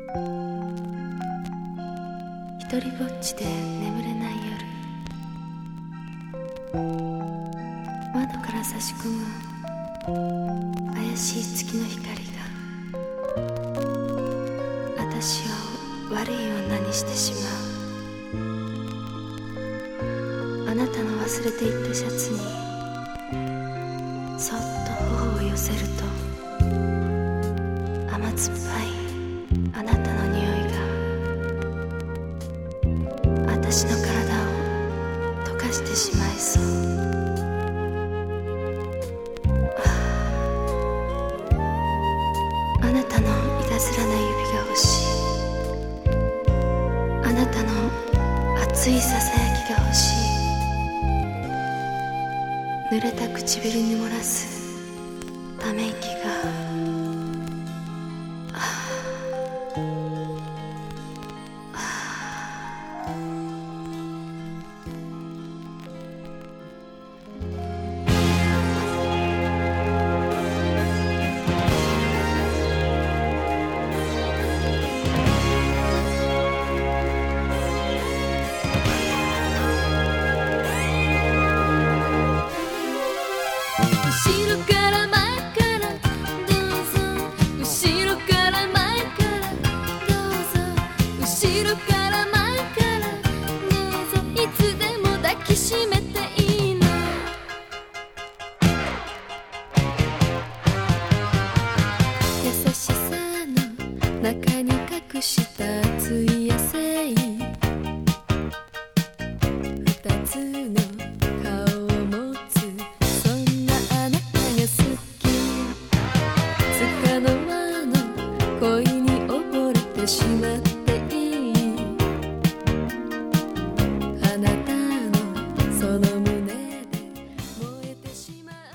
一人ぼっちで眠れない夜、窓から差し込む怪しい月の光が私を悪い女にしてしまう。あなたの忘れていったシャツにそっと頬を寄せると、甘酸っぱいあなたの匂いが私の体を溶かしてしまいそう。あなたのいたずらな指が欲しい。あなたの熱いささやきが欲しい。濡れた唇に漏らすため息が後ろから前からどうぞ、後ろから前からどうぞ、後ろから前からどうぞ、いつでも抱きしめていいの。優しさの中に隠した熱い野生、二つの顔を持つつかの間の恋に溺れてしまう。